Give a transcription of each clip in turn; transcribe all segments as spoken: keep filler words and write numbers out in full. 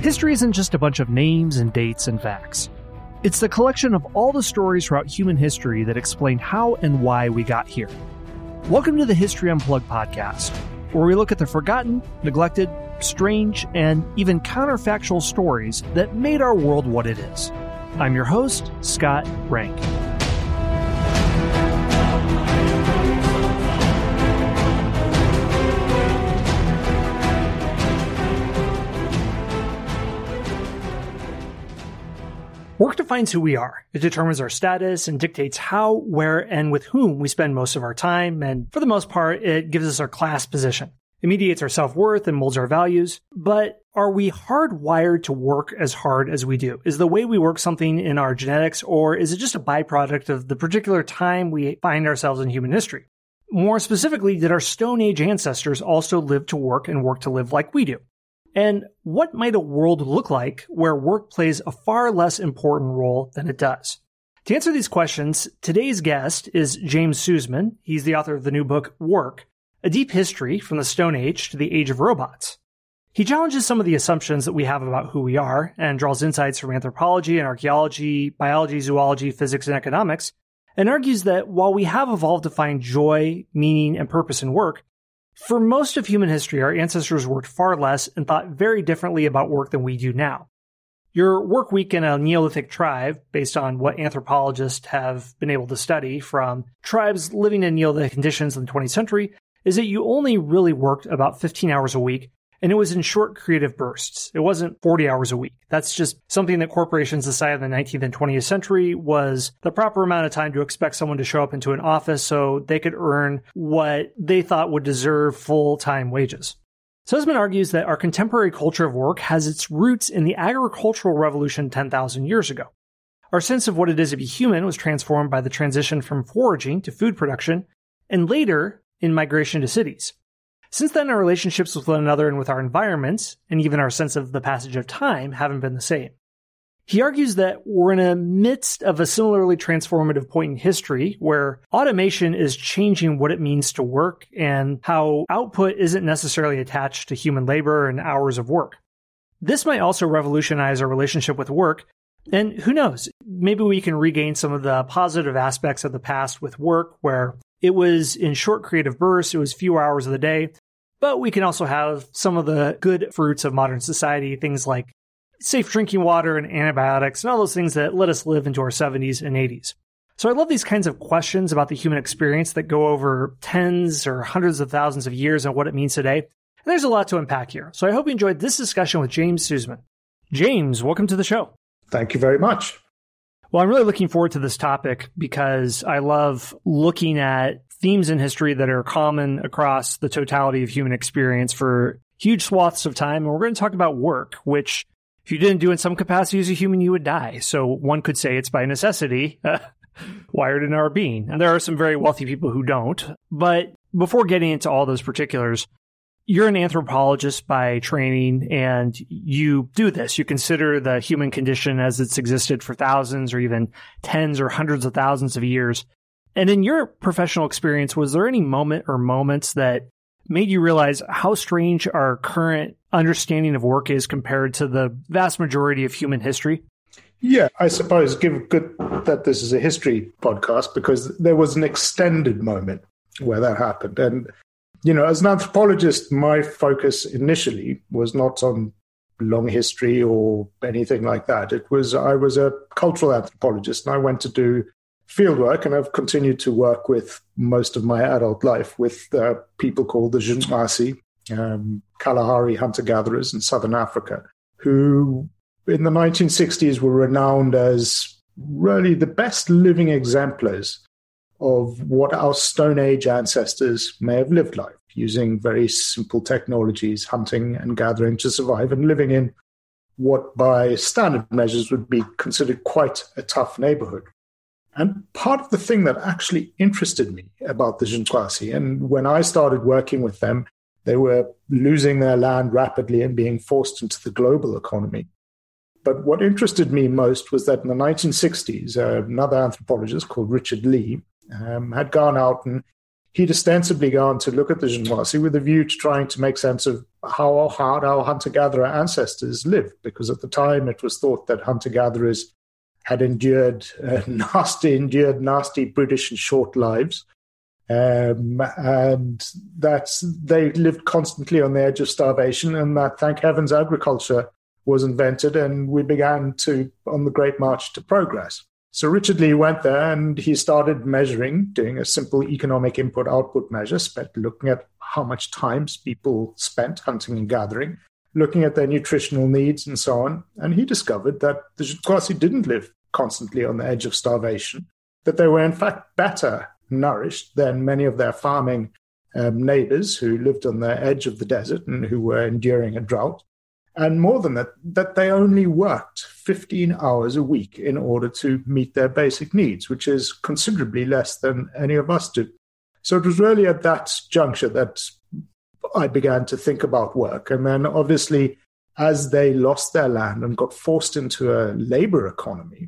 History isn't just a bunch of names and dates and facts. It's the collection of all the stories throughout human history that explain how and why we got here. Welcome to the History Unplugged podcast, where we look at the forgotten, neglected, strange, and even counterfactual stories that made our world what it is. I'm your host, Scott Rank. Work defines who we are. It determines our status and dictates how, where, and with whom we spend most of our time, and for the most part, it gives us our class position. It mediates our self-worth and molds our values. But are we hardwired to work as hard as we do? Is the way we work something in our genetics, or is it just a byproduct of the particular time we find ourselves in human history? More specifically, did our Stone Age ancestors also live to work and work to live like we do? And what might a world look like where work plays a far less important role than it does? To answer these questions, today's guest is James Sussman. He's the author of the new book, Work, A Deep History from the Stone Age to the Age of Robots. He challenges some of the assumptions that we have about who we are and draws insights from anthropology and archaeology, biology, zoology, physics, and economics, and argues that while we have evolved to find joy, meaning, and purpose in work, for most of human history, our ancestors worked far less and thought very differently about work than we do now. Your work week in a Neolithic tribe, based on what anthropologists have been able to study from tribes living in Neolithic conditions in the twentieth century, is that you only really worked about fifteen hours a week, and it was in short creative bursts. It wasn't forty hours a week. That's just something that corporations decided in the nineteenth and twentieth century was the proper amount of time to expect someone to show up into an office so they could earn what they thought would deserve full-time wages. Sussman argues that our contemporary culture of work has its roots in the agricultural revolution ten thousand years ago. Our sense of what it is to be human was transformed by the transition from foraging to food production, and later in migration to cities. Since then, our relationships with one another and with our environments, and even our sense of the passage of time, haven't been the same. He argues that we're in the midst of a similarly transformative point in history where automation is changing what it means to work and how output isn't necessarily attached to human labor and hours of work. This might also revolutionize our relationship with work, and who knows, maybe we can regain some of the positive aspects of the past with work where it was in short creative bursts, it was few hours of the day, but we can also have some of the good fruits of modern society, things like safe drinking water and antibiotics and all those things that let us live into our seventies and eighties. So I love these kinds of questions about the human experience that go over tens or hundreds of thousands of years and what it means today. And there's a lot to unpack here. So I hope you enjoyed this discussion with James Sussman. James, welcome to the show. Thank you very much. Well, I'm really looking forward to this topic because I love looking at themes in history that are common across the totality of human experience for huge swaths of time. And we're going to talk about work, which if you didn't do in some capacity as a human, you would die. So one could say it's by necessity uh, wired in our being. And there are some very wealthy people who don't. But before getting into all those particulars, you're an anthropologist by training, and you do this. You consider the human condition as it's existed for thousands or even tens or hundreds of thousands of years. And in your professional experience, was there any moment or moments that made you realize how strange our current understanding of work is compared to the vast majority of human history? Yeah, I suppose give good that this is a history podcast because there was an extended moment where that happened. And you know, as an anthropologist, my focus initially was not on long history or anything like that. It was, I was a cultural anthropologist, and I went to do fieldwork, and I've continued to work with most of my adult life with uh, people called the Nchasi, um, Kalahari hunter-gatherers in southern Africa, who in the nineteen sixties were renowned as really the best living exemplars of what our Stone Age ancestors may have lived like, using very simple technologies, hunting and gathering to survive, and living in what by standard measures would be considered quite a tough neighborhood. And part of the thing that actually interested me about the Nchasi, and when I started working with them, they were losing their land rapidly and being forced into the global economy. But what interested me most was that in the nineteen sixties, uh, another anthropologist called Richard Lee um, had gone out and he'd ostensibly gone to look at the Xionghuasi with a view to trying to make sense of how hard our hunter-gatherer ancestors lived, because at the time it was thought that hunter-gatherers had endured uh, nasty, endured nasty British and short lives, um, and that they lived constantly on the edge of starvation, and that, thank heavens, agriculture was invented, and we began to on the great march to progress. So Richard Lee went there and he started measuring, doing a simple economic input-output measure, spent looking at how much time people spent hunting and gathering, looking at their nutritional needs and so on. And he discovered that the Xionghuasi didn't live constantly on the edge of starvation, that they were in fact better nourished than many of their farming um, neighbors who lived on the edge of the desert and who were enduring a drought. And more than that, that they only worked fifteen hours a week in order to meet their basic needs, which is considerably less than any of us do. So it was really at that juncture that I began to think about work. And then obviously, as they lost their land and got forced into a labor economy,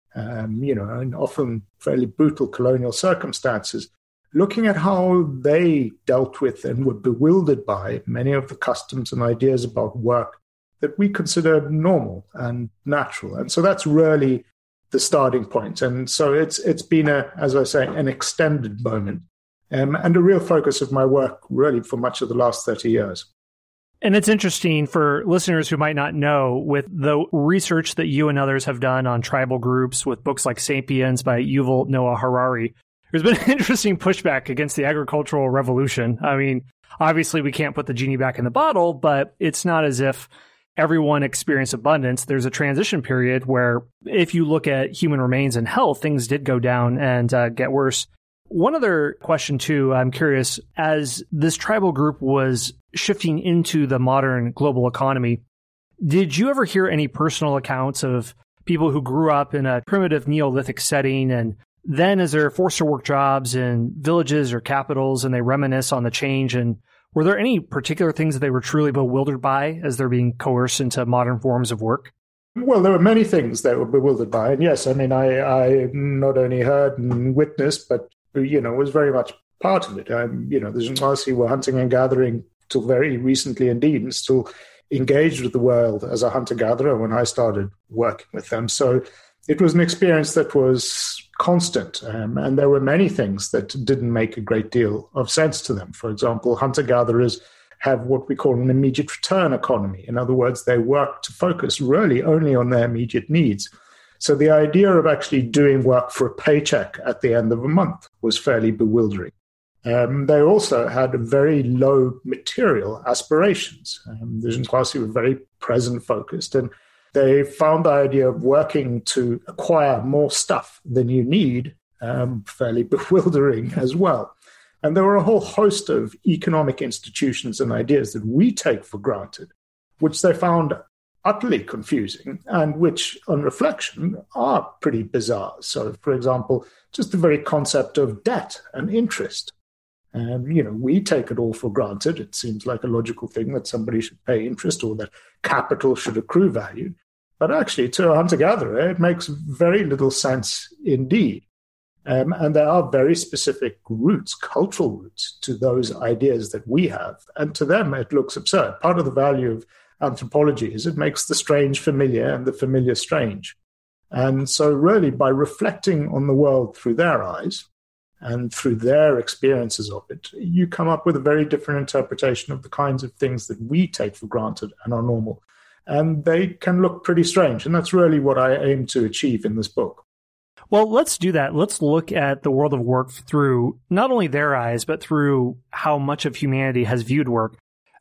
um, you know, in often fairly brutal colonial circumstances, looking at how they dealt with and were bewildered by many of the customs and ideas about work that we consider normal and natural. And so that's really the starting point. And so it's it's been, a, as I say, an extended moment um, and a real focus of my work really for much of the last thirty years. And it's interesting for listeners who might not know, with the research that you and others have done on tribal groups with books like Sapiens by Yuval Noah Harari, there's been an interesting pushback against the agricultural revolution. I mean, obviously we can't put the genie back in the bottle, but it's not as if everyone experienced abundance. There's a transition period where if you look at human remains and health, things did go down and uh, get worse. One other question, too, I'm curious, as this tribal group was shifting into the modern global economy, did you ever hear any personal accounts of people who grew up in a primitive Neolithic setting and then as they're forced to work jobs in villages or capitals and they reminisce on the change, and were there any particular things that they were truly bewildered by as they're being coerced into modern forms of work? Well, there were many things they were bewildered by. And yes, I mean, I, I not only heard and witnessed, but, you know, was very much part of it. Um, you know, the Xionghuasi were hunting and gathering till very recently indeed, and still engaged with the world as a hunter-gatherer when I started working with them. So it was an experience that was constant, um, and there were many things that didn't make a great deal of sense to them. For example, hunter-gatherers have what we call an immediate return economy. In other words, they work to focus really only on their immediate needs. So the idea of actually doing work for a paycheck at the end of a month was fairly bewildering. Um, they also had very low material aspirations. Um, the Xionghuasi were very present-focused, and they found the idea of working to acquire more stuff than you need um, fairly bewildering as well. And there were a whole host of economic institutions and ideas that we take for granted, which they found utterly confusing and which, on reflection, are pretty bizarre. So, for example, just the very concept of debt and interest. Um, you know, we take it all for granted. It seems like a logical thing that somebody should pay interest or that capital should accrue value. But actually, to a hunter-gatherer, it makes very little sense indeed. Um, and there are very specific roots, cultural roots, to those ideas that we have. And to them, it looks absurd. Part of the value of anthropology is it makes the strange familiar and the familiar strange. And so really, by reflecting on the world through their eyes and through their experiences of it, you come up with a very different interpretation of the kinds of things that we take for granted and are normal. And they can look pretty strange. And that's really what I aim to achieve in this book. Well, let's do that. Let's look at the world of work through not only their eyes, but through how much of humanity has viewed work.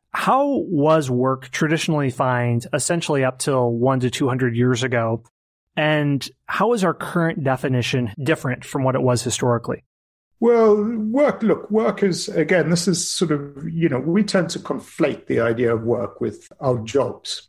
How was work traditionally defined essentially up till one to two hundred years ago? And how is our current definition different from what it was historically? Well, work, look, work is, again, this is sort of, you know, we tend to conflate the idea of work with our jobs.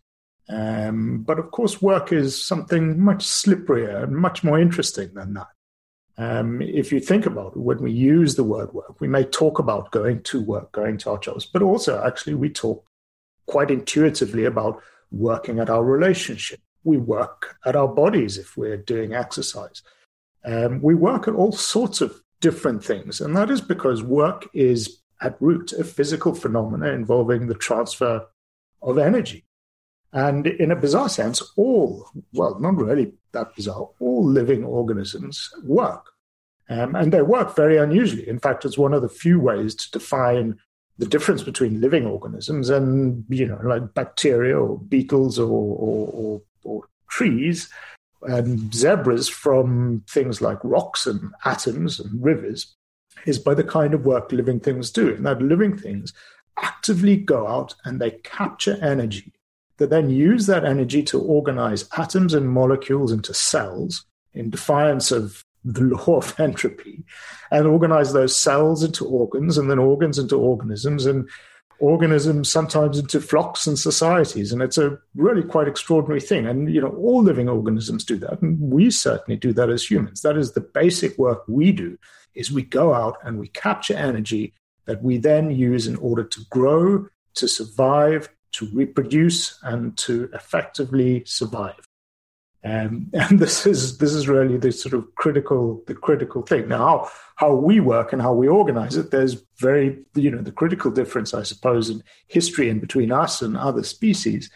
Um, but of course, work is something much slipperier and much more interesting than that. Um, if you think about it, when we use the word work, we may talk about going to work, going to our jobs, but also actually we talk quite intuitively about working at our relationship. We work at our bodies if we're doing exercise. Um, we work at all sorts of different things. And that is because work is at root a physical phenomena involving the transfer of energy. And in a bizarre sense, all, well, not really that bizarre, all living organisms work. Um, and they work very unusually. In fact, it's one of the few ways to define the difference between living organisms and, you know, like bacteria or beetles or, or, or, or trees and zebras from things like rocks and atoms and rivers is by the kind of work living things do. And that living things actively go out and they capture energy. They then use that energy to organize atoms and molecules into cells in defiance of the law of entropy, and organize those cells into organs, and then organs into organisms, and organisms sometimes into flocks and societies. And it's a really quite extraordinary thing. And, you know, all living organisms do that. And we certainly do that as humans. That is the basic work we do, is we go out and we capture energy that we then use in order to grow, to survive, to reproduce, and to effectively survive. Um, and this is this is really the sort of critical the critical thing. Now, how, how we work and how we organize it, there's very, you know, the critical difference, I suppose, in history and between us and other species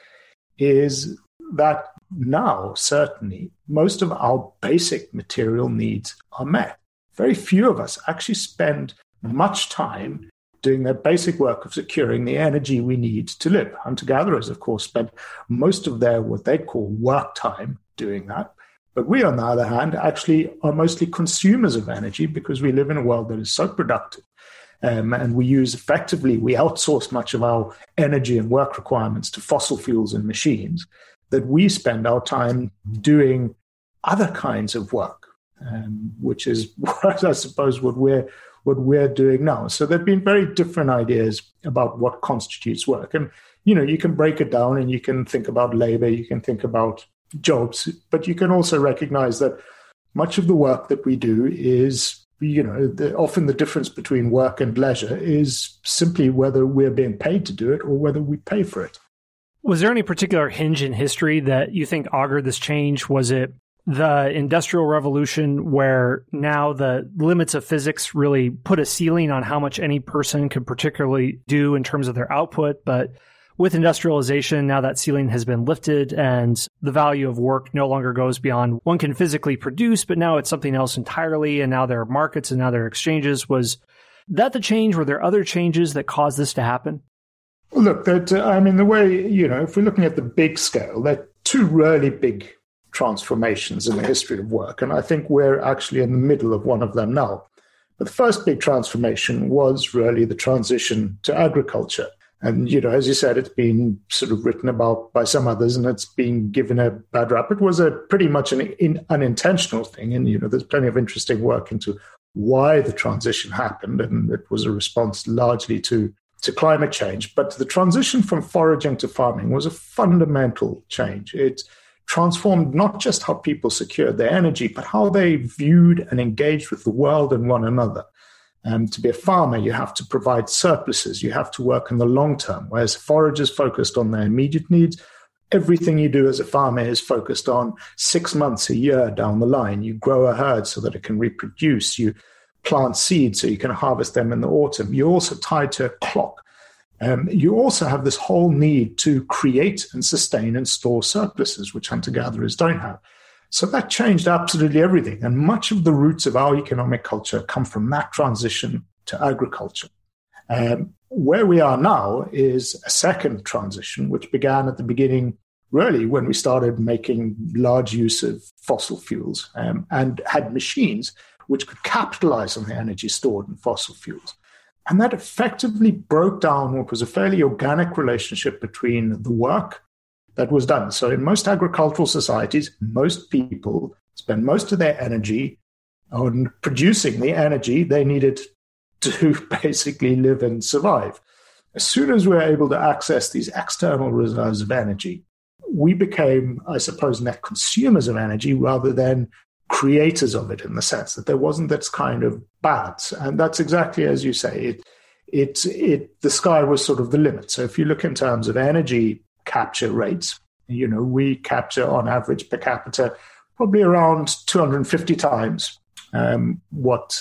is that now, certainly, most of our basic material needs are met. Very few of us actually spend much time doing that basic work of securing the energy we need to live. Hunter-gatherers, of course, spend most of their what they call work time doing that. But we, on the other hand, actually are mostly consumers of energy because we live in a world that is so productive. Um, and we use effectively, we outsource much of our energy and work requirements to fossil fuels and machines, that we spend our time doing other kinds of work, um, which is what I suppose what we're what we're doing now. So there have been very different ideas about what constitutes work. And, you know, you can break it down and you can think about labor, you can think about jobs, but you can also recognize that much of the work that we do is, you know, the, often the difference between work and leisure is simply whether we're being paid to do it or whether we pay for it. Was there any particular hinge in history that you think augured this change? Was it the Industrial Revolution, where now the limits of physics really put a ceiling on how much any person could particularly do in terms of their output, but with industrialization, now that ceiling has been lifted and the value of work no longer goes beyond one can physically produce, but now it's something else entirely, and now there are markets and now there are exchanges. Was that the change? Were there other changes that caused this to happen? Well, look, that uh, I mean, the way, you know, if we're looking at the big scale, there are two really big transformations in the history of work, and I think we're actually in the middle of one of them now. But the first big transformation was really the transition to agriculture. And, you know, as you said, it's been sort of written about by some others and it's been given a bad rap. It was a pretty much an in, unintentional thing. And, you know, there's plenty of interesting work into why the transition happened. And it was a response largely to, to climate change. But the transition from foraging to farming was a fundamental change. It transformed not just how people secured their energy, but how they viewed and engaged with the world and one another. Um, to be a farmer, you have to provide surpluses. You have to work in the long term, whereas foragers focused on their immediate needs. Everything you do as a farmer is focused on six months, a year down the line. You grow a herd so that it can reproduce. You plant seeds so you can harvest them in the autumn. You're also tied to a clock. Um, you also have this whole need to create and sustain and store surpluses, which hunter-gatherers don't have. So that changed absolutely everything. And much of the roots of our economic culture come from that transition to agriculture. Um, where we are now is a second transition, which began at the beginning, really, when we started making large use of fossil fuels um, and had machines which could capitalize on the energy stored in fossil fuels. And that effectively broke down what was a fairly organic relationship between the work that was done. So in most agricultural societies, most people spend most of their energy on producing the energy they needed to basically live and survive. As soon as we were able to access these external reserves of energy, we became, I suppose, net consumers of energy rather than creators of it, in the sense that there wasn't this kind of balance. And that's exactly as you say, it, it, it, the sky was sort of the limit. So if you look in terms of energy capture rates, you know, we capture on average per capita probably around two hundred fifty times um, what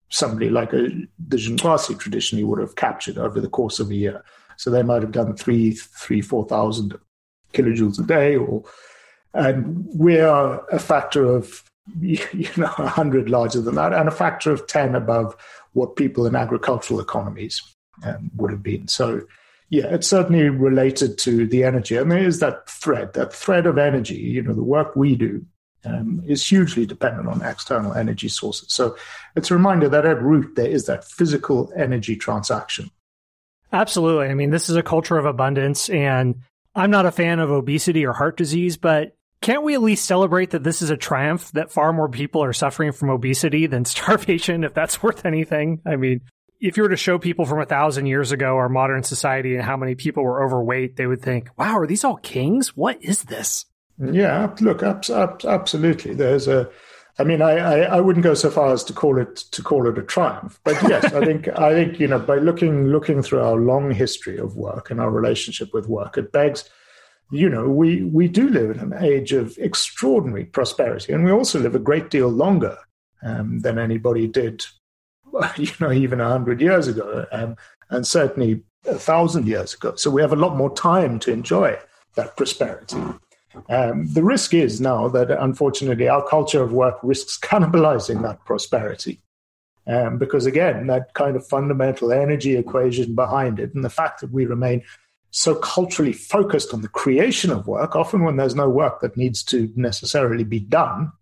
somebody like a, the Zhenghuasi traditionally would have captured over the course of a year. So they might have done three, three, four thousand kilojoules a day, or and we are a factor of you know a hundred larger than that, and a factor of ten above what people in agricultural economies um, would have been. So, yeah, it's certainly related to the energy, and there is that thread, that thread of energy. You know, the work we do um, is hugely dependent on external energy sources. So, it's a reminder that at root there is that physical energy transaction. Absolutely. I mean, this is a culture of abundance, and I'm not a fan of obesity or heart disease, but can't we at least celebrate that this is a triumph, that far more people are suffering from obesity than starvation, if that's worth anything? I mean, if you were to show people from a thousand years ago our modern society and how many people were overweight, they would think, wow, are these all kings? What is this? Yeah, look, ab- ab- absolutely. There's a, I mean, I, I, I wouldn't go so far as to call it to call it a triumph, but yes, I think I think you know by looking looking through our long history of work and our relationship with work, it begs, you know, we we do live in an age of extraordinary prosperity, and we also live a great deal longer um, than anybody did, you know, even a hundred years ago, um, and certainly a thousand years ago. So we have a lot more time to enjoy that prosperity. Um, the risk is now that, unfortunately, our culture of work risks cannibalizing that prosperity. Um, because, again, that kind of fundamental energy equation behind it, and the fact that we remain so culturally focused on the creation of work, often when there's no work that needs to necessarily be done,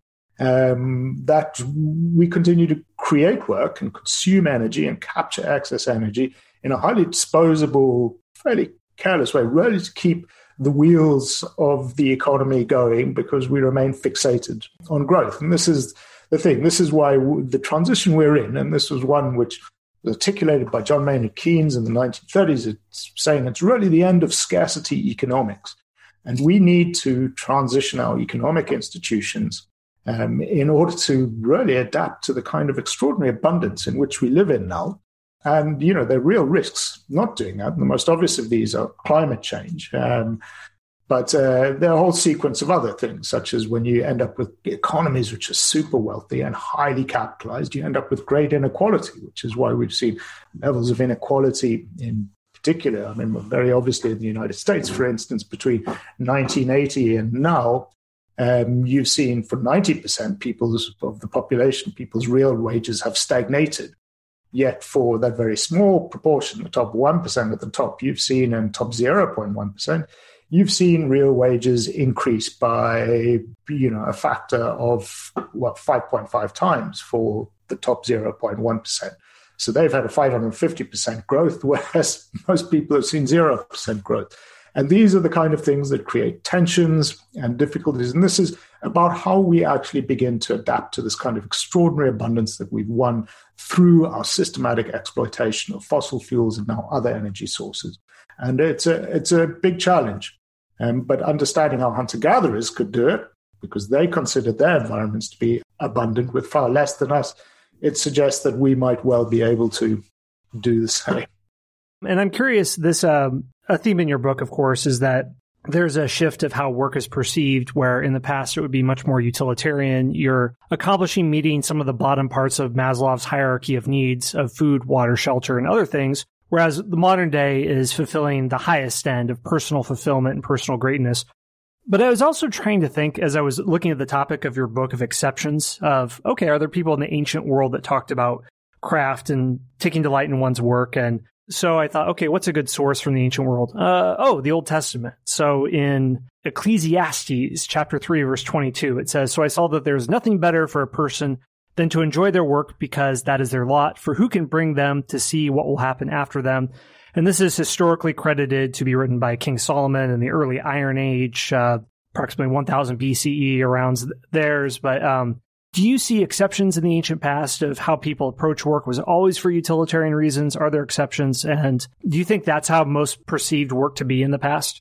um, that we continue to create work and consume energy and capture excess energy in a highly disposable, fairly careless way, really to keep the wheels of the economy going, because we remain fixated on growth. And this is the thing. This is why the transition we're in, and this was one which was articulated by John Maynard Keynes in the nineteen thirties, it's saying it's really the end of scarcity economics. And we need to transition our economic institutions um, in order to really adapt to the kind of extraordinary abundance in which we live in now. And, you know, there are real risks not doing that. And the most obvious of these are climate change. Um, but uh, there are a whole sequence of other things, such as when you end up with economies which are super wealthy and highly capitalized, you end up with great inequality, which is why we've seen levels of inequality in particular. I mean, very obviously in the United States, for instance, between nineteen eighty and now, um, you've seen for ninety percent people's, of the population, people's real wages have stagnated. Yet for that very small proportion, the top one percent at the top, you've seen, and top zero point one percent, you've seen real wages increase by, you know, a factor of, what, five point five times for the top zero point one percent. So they've had a five hundred fifty percent growth, whereas most people have seen zero percent growth. And these are the kind of things that create tensions and difficulties. And this is about how we actually begin to adapt to this kind of extraordinary abundance that we've won through our systematic exploitation of fossil fuels and now other energy sources. And it's a, it's a big challenge. Um, but understanding how hunter-gatherers could do it, because they considered their environments to be abundant with far less than us, it suggests that we might well be able to do the same. And I'm curious, this um, a theme in your book, of course, is that there's a shift of how work is perceived, where in the past it would be much more utilitarian. You're accomplishing meeting some of the bottom parts of Maslow's hierarchy of needs of food, water, shelter, and other things, whereas the modern day is fulfilling the highest end of personal fulfillment and personal greatness. But I was also trying to think, as I was looking at the topic of your book, of exceptions, of, okay, are there people in the ancient world that talked about craft and taking delight in one's work? And so I thought, okay, what's a good source from the ancient world? Uh, oh, the Old Testament. So in Ecclesiastes chapter three, verse twenty-two, it says, "So I saw that there is nothing better for a person than to enjoy their work, because that is their lot. For who can bring them to see what will happen after them?" And this is historically credited to be written by King Solomon in the early Iron Age, uh, approximately one thousand B C E, around theirs. But um, do you see exceptions in the ancient past of how people approach work? Was it always for utilitarian reasons? Are there exceptions? And do you think that's how most perceived work to be in the past?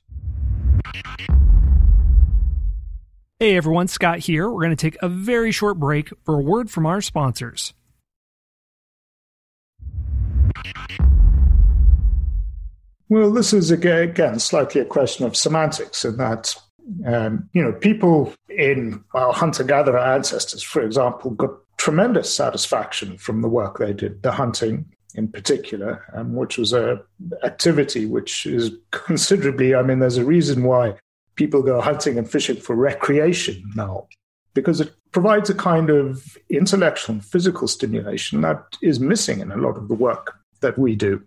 Hey everyone, Scott here. We're going to take a very short break for a word from our sponsors. Well, this is, again, slightly a question of semantics, in that Um, you know, people in our hunter-gatherer ancestors, for example, got tremendous satisfaction from the work they did, the hunting in particular, um, which was a activity which is considerably, I mean, there's a reason why people go hunting and fishing for recreation now, because it provides a kind of intellectual and physical stimulation that is missing in a lot of the work that we do.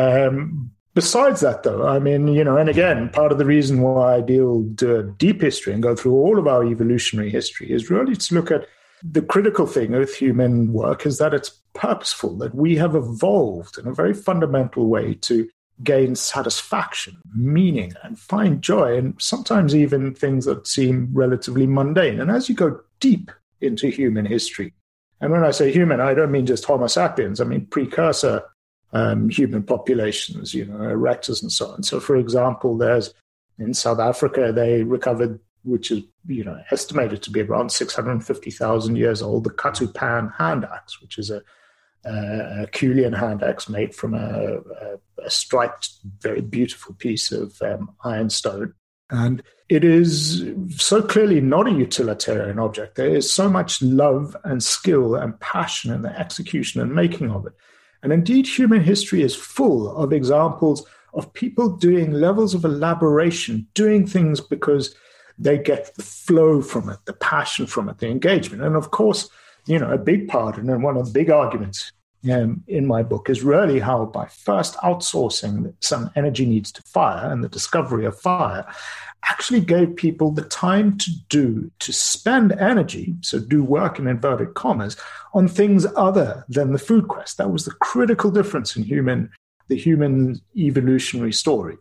Um, besides that, though, I mean, you know, and again, part of the reason why I deal do a deep history and go through all of our evolutionary history is really to look at the critical thing with human work is that it's purposeful, that we have evolved in a very fundamental way to gain satisfaction, meaning, and find joy, and sometimes even things that seem relatively mundane. And as you go deep into human history, and when I say human, I don't mean just Homo sapiens, I mean precursor um, human populations, you know, erectors and so on. So, for example, there's in South Africa, they recovered, which is, you know, estimated to be around six hundred fifty thousand years old, the Katupan hand axe, which is a Uh, a Culian hand axe made from a, a, a striped, very beautiful piece of um, ironstone. And it is so clearly not a utilitarian object. There is so much love and skill and passion in the execution and making of it. And indeed, human history is full of examples of people doing levels of elaboration, doing things because they get the flow from it, the passion from it, the engagement. And of course, you know, a big part, and then one of the big arguments um, in my book is really how by first outsourcing some energy needs to fire and the discovery of fire actually gave people the time to do, to spend energy, so do work in inverted commas, on things other than the food quest. That was the critical difference in human, the human evolutionary story.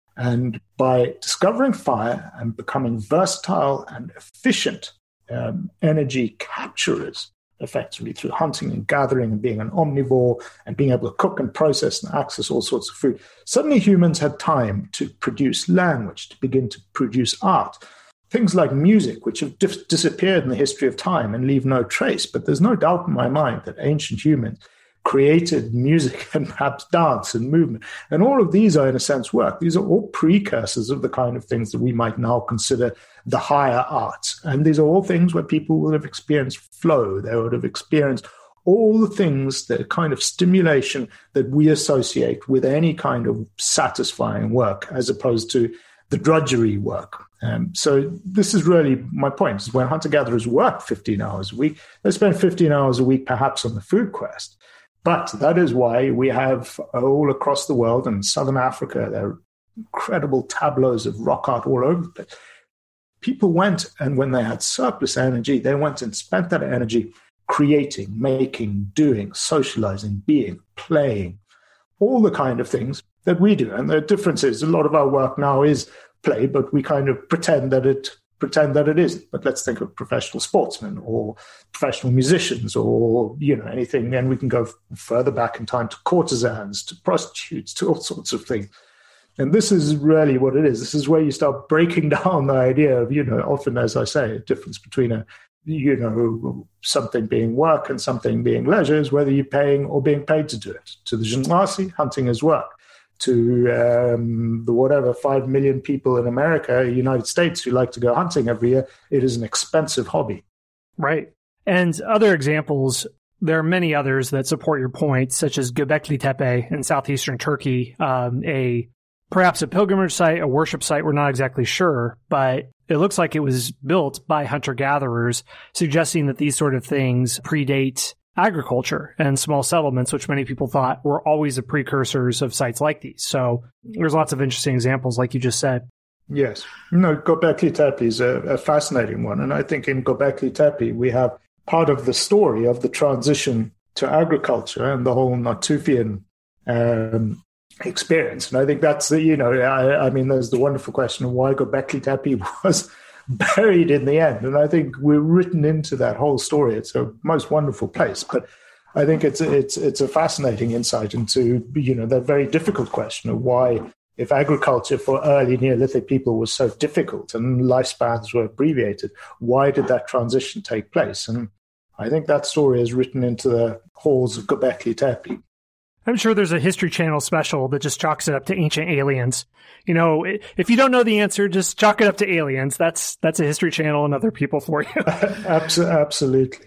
And by discovering fire and becoming versatile and efficient um, energy capturers, effectively through hunting and gathering and being an omnivore and being able to cook and process and access all sorts of food, suddenly humans had time to produce language, to begin to produce art. Things like music, which have dis- disappeared in the history of time and leave no trace. But there's no doubt in my mind that ancient humans created music and perhaps dance and movement. And all of these are, in a sense, work. These are all precursors of the kind of things that we might now consider the higher arts. And these are all things where people will have experienced flow. They would have experienced all the things, the kind of stimulation that we associate with any kind of satisfying work, as opposed to the drudgery work. Um, so this is really my point, is when hunter-gatherers work fifteen hours a week, they spend fifteen hours a week perhaps on the food quest. But that is why we have all across the world, and Southern Africa, there are incredible tableaus of rock art all over the place. People went, and when they had surplus energy, they went and spent that energy creating, making, doing, socializing, being, playing, all the kind of things that we do. And the difference is a lot of our work now is play, but we kind of pretend that it pretend that it isn't. But let's think of professional sportsmen or professional musicians or, you know, anything. And we can go further back in time to courtesans, to prostitutes, to all sorts of things. And this is really what it is. This is where you start breaking down the idea of, you know, often, as I say, a difference between a, you know, something being work and something being leisure is whether you're paying or being paid to do it. To the Genasi, hunting is work. To um, the whatever five million people in America, United States, who like to go hunting every year, it is an expensive hobby. Right. And other examples, there are many others that support your point, such as Göbekli Tepe in southeastern Turkey, um, a perhaps a pilgrimage site, a worship site, we're not exactly sure, but it looks like it was built by hunter-gatherers, suggesting that these sort of things predate agriculture and small settlements, which many people thought were always the precursors of sites like these. So there's lots of interesting examples, like you just said. Yes. No, Göbekli Tepe is a, a fascinating one. And I think in Göbekli Tepe, we have part of the story of the transition to agriculture and the whole Natufian um, experience. And I think that's the, you know, I, I mean, there's the wonderful question of why Göbekli Tepe was buried in the end. And I think we're written into that whole story. It's a most wonderful place. But I think it's it's it's a fascinating insight into, you know, that very difficult question of why, if agriculture for early Neolithic people was so difficult and lifespans were abbreviated, why did that transition take place? And I think that story is written into the halls of Göbekli Tepe. I'm sure there's a History Channel special that just chalks it up to ancient aliens. You know, if you don't know the answer, just chalk it up to aliens. That's that's a History Channel and other people for you. Absolutely.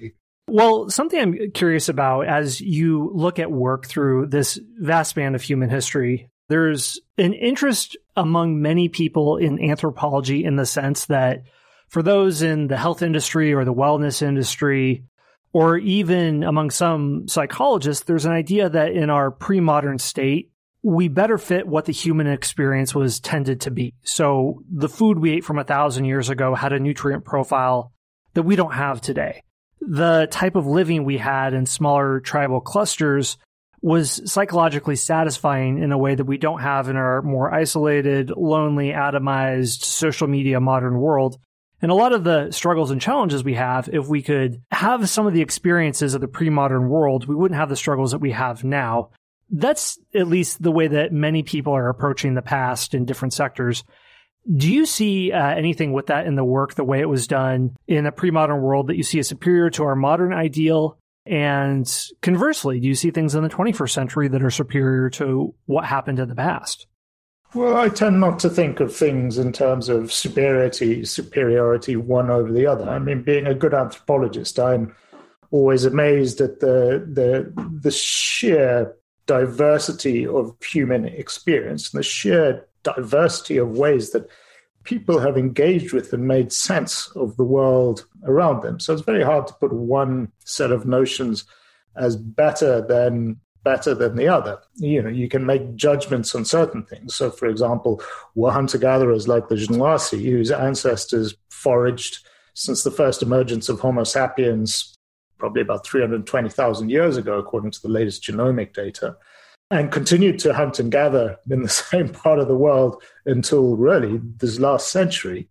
Well, something I'm curious about as you look at work through this vast span of human history, there's an interest among many people in anthropology in the sense that for those in the health industry or the wellness industry, or even among some psychologists, there's an idea that in our pre-modern state, we better fit what the human experience was tended to be. So the food we ate from a thousand years ago had a nutrient profile that we don't have today. The type of living we had in smaller tribal clusters was psychologically satisfying in a way that we don't have in our more isolated, lonely, atomized, social media modern world. And a lot of the struggles and challenges we have, if we could have some of the experiences of the pre-modern world, we wouldn't have the struggles that we have now. That's at least the way that many people are approaching the past in different sectors. Do you see uh, anything with that in the work, the way it was done in a pre-modern world that you see as superior to our modern ideal? And conversely, do you see things in the twenty-first century that are superior to what happened in the past? Well, I tend not to think of things in terms of superiority, superiority one over the other. I mean, being a good anthropologist, I'm always amazed at the the, the sheer diversity of human experience and the sheer diversity of ways that people have engaged with and made sense of the world around them. So it's very hard to put one set of notions as better than better than the other. You know, you can make judgments on certain things. So, for example, were hunter-gatherers like the Jnwasi, whose ancestors foraged since the first emergence of Homo sapiens, probably about three hundred twenty thousand years ago, according to the latest genomic data, and continued to hunt and gather in the same part of the world until really this last century.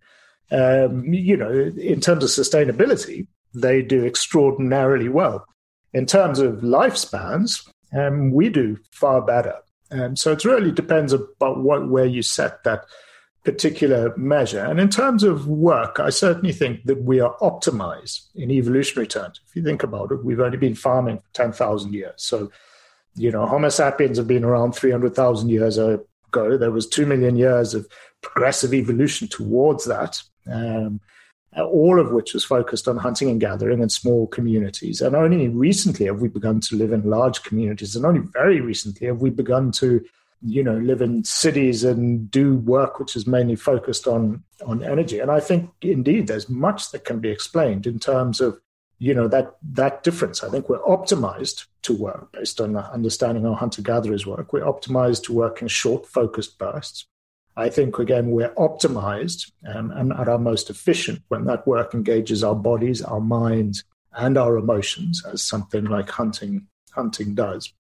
Um, you know, in terms of sustainability, they do extraordinarily well. In terms of lifespans, um, we do far better. Um, so it really depends about what where you set that particular measure. And in terms of work, I certainly think that we are optimized in evolutionary terms. If you think about it, we've only been farming for ten thousand years. So, you know, Homo sapiens have been around three hundred thousand years ago. There was two million years of progressive evolution towards that, um, all of which was focused on hunting and gathering in small communities. And only recently have we begun to live in large communities. And only very recently have we begun to, you know, live in cities and do work which is mainly focused on, on energy. And I think, indeed, there's much that can be explained in terms of, you know, that that difference. I think we're optimized to work based on understanding how hunter-gatherers work. We're optimized to work in short, focused bursts. I think, again, we're optimized um, and at our most efficient when that work engages our bodies, our minds, and our emotions, as something like hunting hunting does.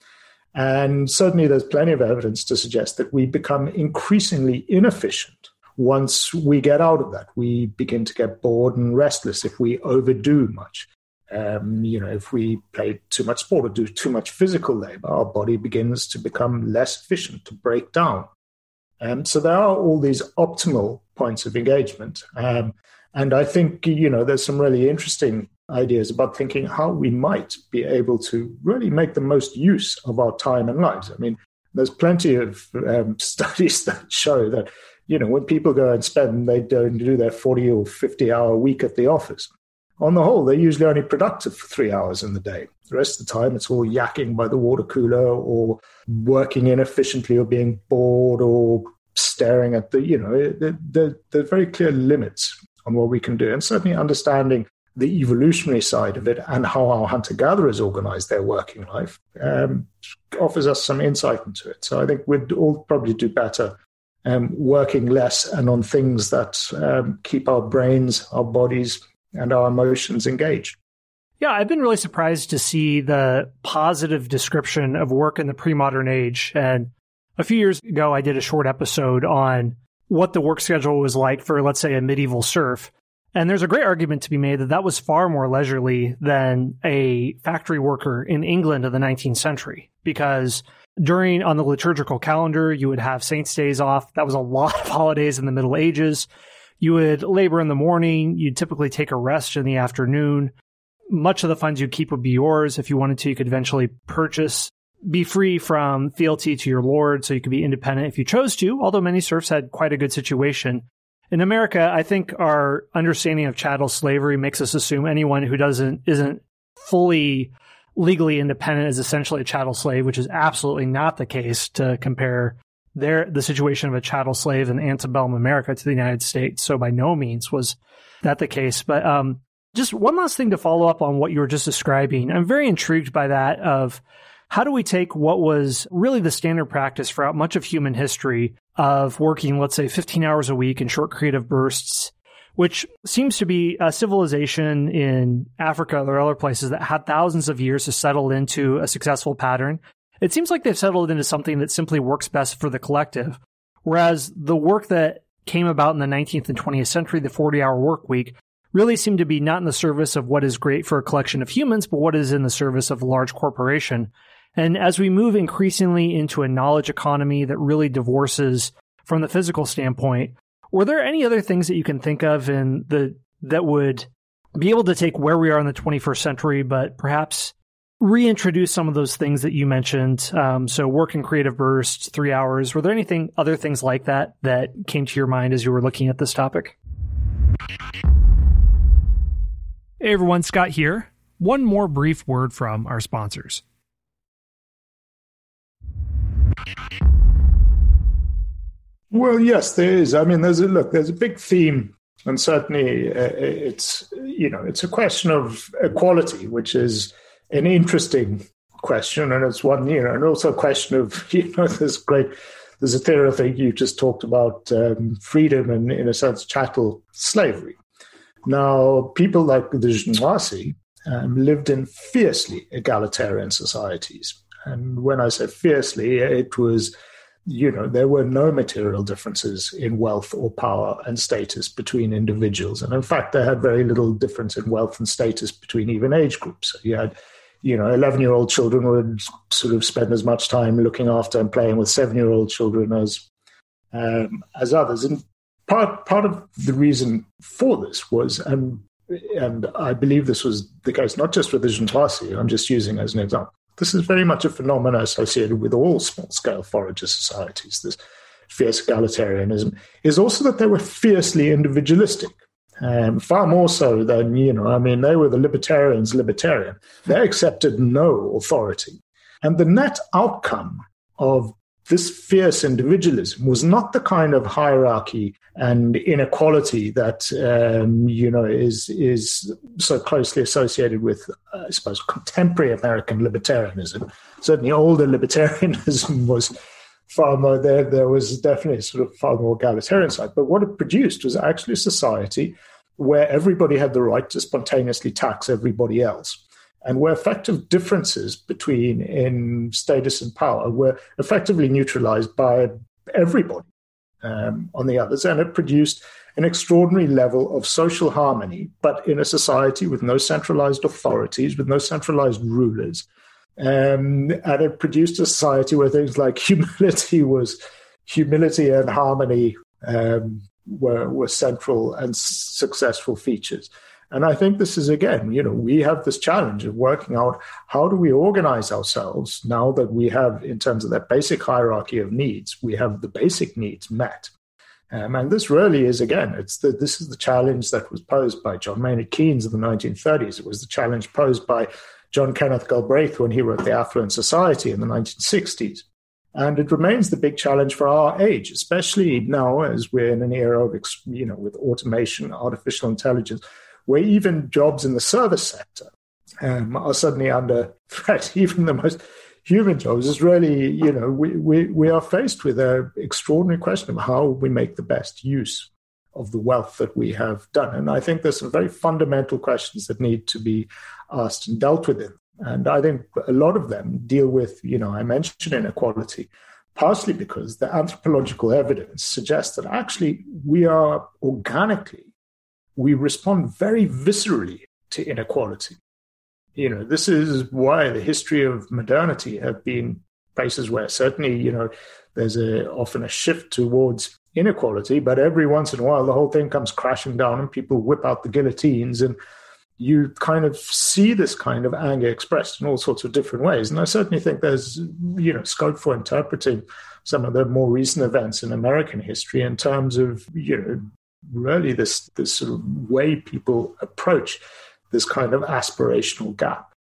And certainly there's plenty of evidence to suggest that we become increasingly inefficient once we get out of that. We begin to get bored and restless if we overdo much. Um, you know, if we play too much sport or do too much physical labor, our body begins to become less efficient, to break down. Um, so there are all these optimal points of engagement. Um, and I think, you know, there's some really interesting ideas about thinking how we might be able to really make the most use of our time and lives. I mean, there's plenty of um, studies that show that, you know, when people go and spend, they don't do their forty or fifty hour week at the office. On the whole, they're usually only productive for three hours in the day. The rest of the time, it's all yakking by the water cooler or working inefficiently or being bored or staring at the, you know, there, there, there are very clear limits on what we can do. And certainly understanding the evolutionary side of it and how our hunter-gatherers organize their working life um, offers us some insight into it. So I think we'd all probably do better um, working less and on things that um, keep our brains, our bodies, and our emotions engaged. Yeah, I've been really surprised to see the positive description of work in the pre-modern age. And a few years ago, I did a short episode on what the work schedule was like for, let's say, a medieval serf. And there's a great argument to be made that that was far more leisurely than a factory worker in England of the nineteenth century. Because during, on the liturgical calendar, you would have saints' days off. That was a lot of holidays in the Middle Ages. You would labor in the morning. You'd typically take a rest in the afternoon. Much of the funds you'd keep would be yours. If you wanted to, you could eventually purchase, be free from fealty to your lord, so you could be independent if you chose to, although many serfs had quite a good situation. In America, I think our understanding of chattel slavery makes us assume anyone who doesn't isn't fully legally independent is essentially a chattel slave, which is absolutely not the case to compare their the situation of a chattel slave in antebellum America to the United States. So by no means was that the case. But um, just one last thing to follow up on what you were just describing. I'm very intrigued by that of how do we take what was really the standard practice throughout much of human history of working, let's say, fifteen hours a week in short creative bursts, which seems to be a civilization in Africa or other places that had thousands of years to settle into a successful pattern. It seems like they've settled into something that simply works best for the collective, whereas the work that came about in the nineteenth and twentieth century, the forty-hour work week, really seemed to be not in the service of what is great for a collection of humans, but what is in the service of a large corporation. And as we move increasingly into a knowledge economy that really divorces from the physical standpoint, were there any other things that you can think of in the that would be able to take where we are in the twenty-first century, but perhaps reintroduce some of those things that you mentioned? Um, so work in creative bursts, three hours. Were there anything, other things like that that came to your mind as you were looking at this topic? Hey everyone, Scott here. One more brief word from our sponsors. Well, yes, there is. I mean, there's a look. There's a big theme, and certainly, uh, it's you know, it's a question of equality, which is an interesting question, and it's one, you know, and also a question of, you know, there's great. There's a theory, I think you just talked about um, freedom and, in a sense, chattel slavery. Now, people like the Zhenghuasi um, lived in fiercely egalitarian societies, and when I say fiercely, it was, you know, there were no material differences in wealth or power and status between individuals. And in fact, they had very little difference in wealth and status between even age groups. So you had, you know, eleven-year-old children would sort of spend as much time looking after and playing with seven-year-old children as um, as others. And part part of the reason for this was, and, and I believe this was the case, not just with the Zhenghuasi, I'm just using as an example, this is very much a phenomenon associated with all small-scale forager societies. This fierce egalitarianism is also that they were fiercely individualistic, um, far more so than, you know, I mean, they were the libertarians libertarian. They accepted no authority. And the net outcome of this fierce individualism was not the kind of hierarchy and inequality that, um, you know, is is so closely associated with, uh, I suppose, contemporary American libertarianism. Certainly older libertarianism was far more, there, there was definitely sort of far more egalitarian side. But what it produced was actually a society where everybody had the right to spontaneously tax everybody else, and where effective differences between in status and power were effectively neutralized by everybody um, on the others. And it produced an extraordinary level of social harmony, but in a society with no centralized authorities, with no centralized rulers. Um, and it produced a society where things like humility was humility and harmony um, were, were central and successful features. And I think this is, again, you know, we have this challenge of working out how do we organize ourselves now that we have, in terms of that basic hierarchy of needs, we have the basic needs met. Um, and this really is, again, it's the, this is the challenge that was posed by John Maynard Keynes in the nineteen thirties. It was the challenge posed by John Kenneth Galbraith when he wrote The Affluent Society in the nineteen sixties. And it remains the big challenge for our age, especially now as we're in an era of, you know, with automation, artificial intelligence, where even jobs in the service sector um, are suddenly under threat. Even the most human jobs is really, you know, we, we, we are faced with an extraordinary question of how we make the best use of the wealth that we have done. And I think there's some very fundamental questions that need to be asked and dealt with in. And I think a lot of them deal with, you know, I mentioned inequality, partially because the anthropological evidence suggests that actually we are organically, we respond very viscerally to inequality. You know, this is why the history of modernity have been places where certainly, you know, there's a, often a shift towards inequality, but every once in a while the whole thing comes crashing down and people whip out the guillotines, and you kind of see this kind of anger expressed in all sorts of different ways. And I certainly think there's, you know, scope for interpreting some of the more recent events in American history in terms of, you know, really this this sort of way people approach this kind of aspirational gap.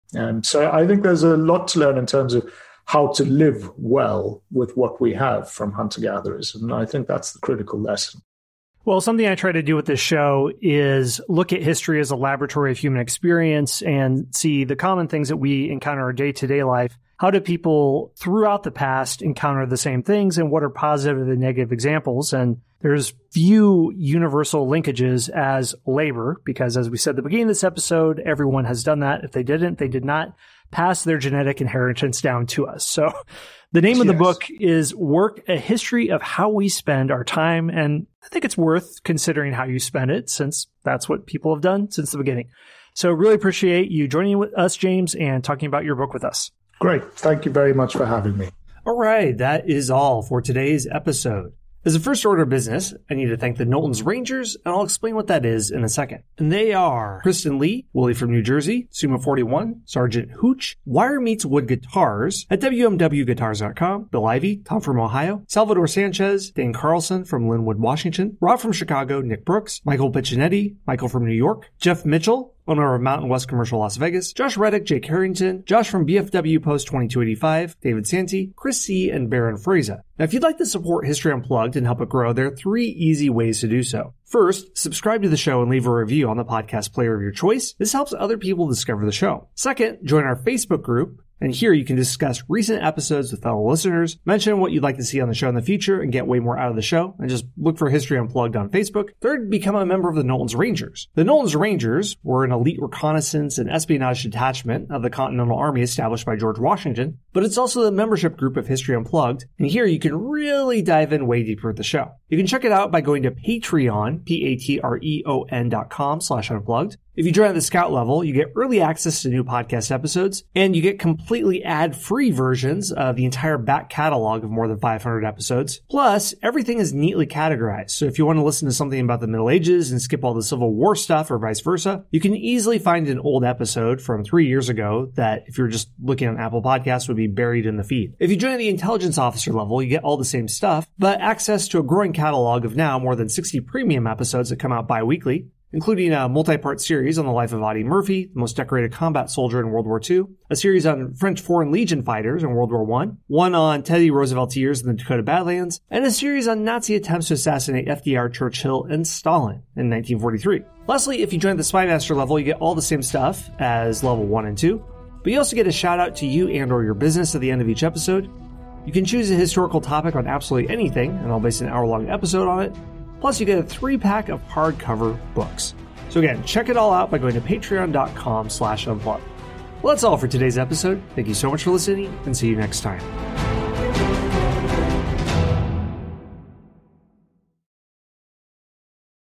And so I think there's a lot to learn in terms of how to live well with what we have from hunter-gatherers. And I think that's the critical lesson. Well, something I try to do with this show is look at history as a laboratory of human experience and see the common things that we encounter in our day-to-day life. How do people throughout the past encounter the same things, and what are positive and negative examples? And there's few universal linkages as labor, because as we said at the beginning of this episode, everyone has done that. If they didn't, they did not pass their genetic inheritance down to us. So the name of the yes. book is Work, A History of How We Spend Our Time. And I think it's worth considering how you spend it, since that's what people have done since the beginning. So really appreciate you joining with us, James, and talking about your book with us. Great. Thank you very much for having me. All right. That is all for today's episode. As a first order of business, I need to thank the Knowlton's Rangers, and I'll explain what that is in a second. And they are Kristen Lee, Willie from New Jersey, Suma forty-one, Sergeant Hooch, Wire Meets Wood Guitars at W M W guitars dot com, Bill Ivy, Tom from Ohio, Salvador Sanchez, Dan Carlson from Linwood, Washington, Rob from Chicago, Nick Brooks, Michael Piccinetti, Michael from New York, Jeff Mitchell, owner of Mountain West Commercial Las Vegas, Josh Reddick, Jake Harrington, Josh from B F W Post twenty-two eighty-five, David Santi, Chris C., and Baron Fraser. Now, if you'd like to support History Unplugged and help it grow, there are three easy ways to do so. First, subscribe to the show and leave a review on the podcast player of your choice. This helps other people discover the show. Second, join our Facebook group. And here you can discuss recent episodes with fellow listeners, mention what you'd like to see on the show in the future, and get way more out of the show. And just look for History Unplugged on Facebook. Third, become a member of the Knowlton's Rangers. The Knowlton's Rangers were an elite reconnaissance and espionage detachment of the Continental Army established by George Washington, but it's also the membership group of History Unplugged. And here you can really dive in way deeper with the show. You can check it out by going to Patreon, P-A-T-R-E-O-N dot com slash unplugged. If you join at the Scout level, you get early access to new podcast episodes, and you get completely ad-free versions of the entire back catalog of more than five hundred episodes. Plus, everything is neatly categorized, so if you want to listen to something about the Middle Ages and skip all the Civil War stuff or vice versa, you can easily find an old episode from three years ago that, if you're just looking on Apple Podcasts, would be buried in the feed. If you join at the Intelligence Officer level, you get all the same stuff, but access to a growing catalog of now more than sixty premium episodes that come out bi-weekly, including a multi-part series on the life of Audie Murphy, the most decorated combat soldier in World War Two, a series on French Foreign Legion fighters in World War One, one on Teddy Roosevelt's years in the Dakota Badlands, and a series on Nazi attempts to assassinate F D R, Churchill, and Stalin in nineteen forty-three. Lastly, if you join the Spymaster level, you get all the same stuff as level one and two, but you also get a shout out to you and or your business at the end of each episode. You can choose a historical topic on absolutely anything, and I'll base an hour-long episode on it. Plus, you get a three-pack of hardcover books. So again, check it all out by going to patreon dot com slash unplugged. Well, that's all for today's episode. Thank you so much for listening, and see you next time.